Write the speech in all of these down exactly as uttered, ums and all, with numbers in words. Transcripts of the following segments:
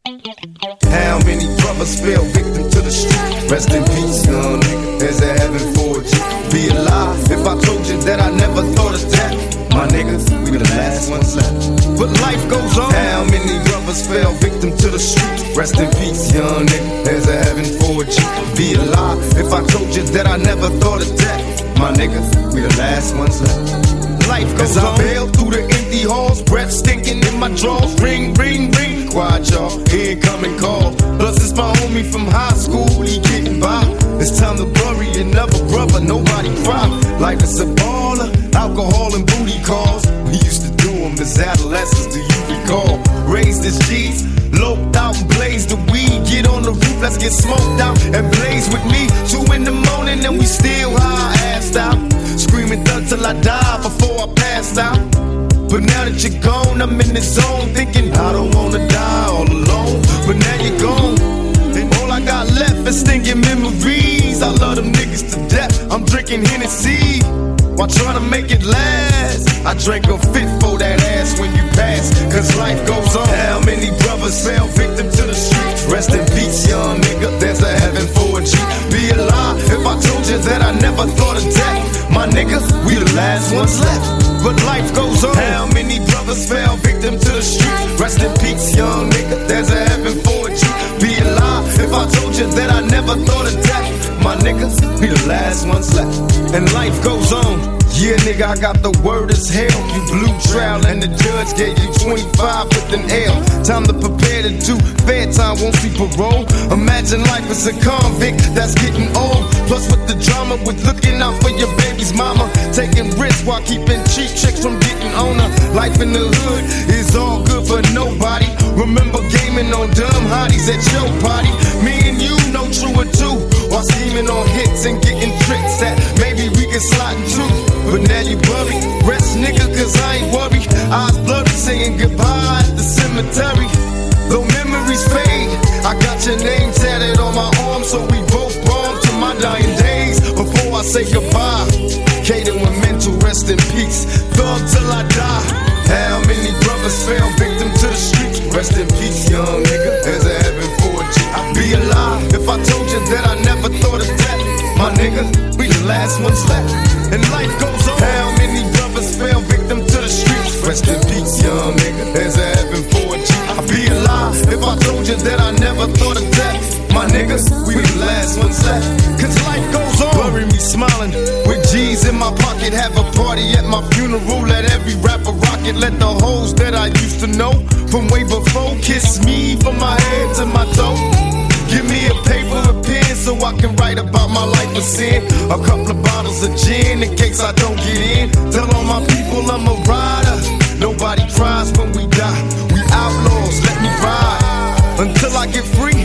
How many brothers fell victim to the street? Rest in peace, young nigga. There's a heaven for you. Be alive if I told you that I never thought of that. My niggas, we the last ones left. But life goes on. How many brothers fell victim to the street? Rest in peace, young nigga. There's a heaven for you. Be alive if I told you that I never thought of that. My niggas, we the last ones left. Life goes on. As I bail through the empty halls, breath stinking in my drawers. Ring, ring, ring. Quiet, y'all. Incoming call. Plus it's my homie from high school. He getting by. It's time to bury another brother. Nobody cry. Life is a baller. Alcohol and booty calls. We used to do them as adolescents. Do you recall? Raised as G's. Loped out and blazed the weed. Get on the roof, let's get smoked out and blaze with me. Two in the morning and we still high, assed out. Screaming thug till I die before I pass out. But now that you're gone, I'm in the zone thinking I don't wanna die all alone. But now you're gone, and all I got left is stinking memories. I love them niggas to death. I'm drinking Hennessy while trying to make it last. I drank a fit for that ass when you pass, cause life goes on. How many brothers fell victim to the streets? Rest in peace, young nigga. There's a heaven for a G. Be alive if I told you that I never thought of death. My niggas, we the last ones left. But life goes on. How many brothers fell victim to the streets? Rest in peace, young nigga. There's a heaven for a G. Be alive if I told you that I never thought of death. My niggas, we the last ones left. And life goes on. Yeah, nigga, I got the word as hell. You blew trial and the judge gave you twenty-five with an L. Time to prepare to do fair time, won't see parole. Imagine life as a convict that's getting old. Plus with the drama, with looking out for your baby's mama. Taking risks while keeping cheap chicks from getting on her. Life in the hood is all good for nobody. Remember gaming on dumb hotties at your party. Me and you know true or two. While scheming on hits and getting tricks that maybe we can slide into. But now you worry, rest nigga, cause I ain't worried. Eyes blurry, saying goodbye at the cemetery. Though memories fade, I got your name tatted on my arm, so we both born to my dying days. Before I say goodbye, Kaden with mental rest in peace. Thug till I die. How many brothers fell victim to the streets? Rest in peace, young nigga. There's a heaven for a G. I'd be alive if I told you that I never thought of death. My nigga, we the last ones left. And life goes on. How many brothers fell victim to the streets? Rest in peace, young nigga. There's a heaven for a G. I'd be alive if I told you that I never thought of death. My niggas, we the last ones left. Cause life goes on. Bury me smiling with G's in my pocket. Have a party at my funeral. Let every rapper rock it. Let the hoes that I used to know from way before kiss me from my head to my toe. Give me a paper and pen so I can write about my life of sin. A couple of bottles of gin in case I don't get in. Tell all my people I'm a rider. Nobody cries when we die. We outlaws, let me ride until I get free.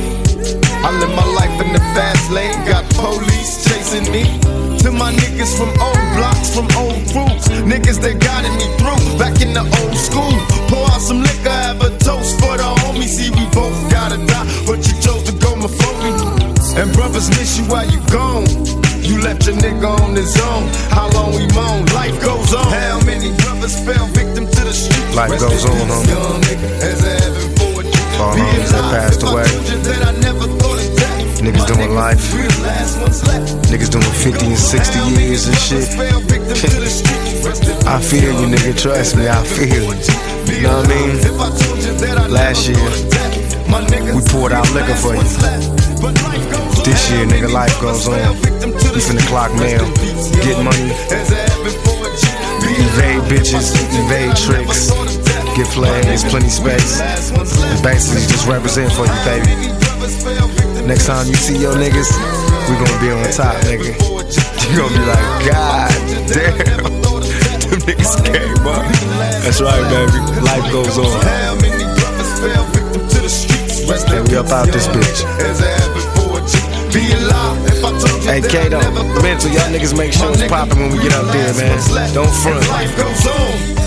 I live my life in the fast lane. Got police chasing me. To my niggas from old blocks, from old crews. Niggas that guided me through back in the old school. Pour out some liquor, have a toast for the homies. See, we both gotta die, but you chose to go before me. And brothers miss you while you gone. You left your nigga on his own. How long we moan? Life goes on. How many brothers fell victim to the streets? Life Rest goes on, homie. Young nigga, as a heaven for a G. All homies that passed away. Niggas doing life. Niggas doing fifty and sixty years and shit. I feel you, nigga. Trust me, I feel you. You know what I mean? Last year, we poured out liquor for you. This year, nigga, life goes on. We finna clock mail, get money, evade bitches, evade tricks, get flags, plenty space. And basically just represent for you, baby. Next time you see your niggas, we gonna be on top, nigga. You gonna be like, God damn, them niggas came up. That's right, baby. Life goes on. And we up out this bitch. Hey, Kato, mental, y'all niggas make shows poppin' when we get up there, man. Don't front.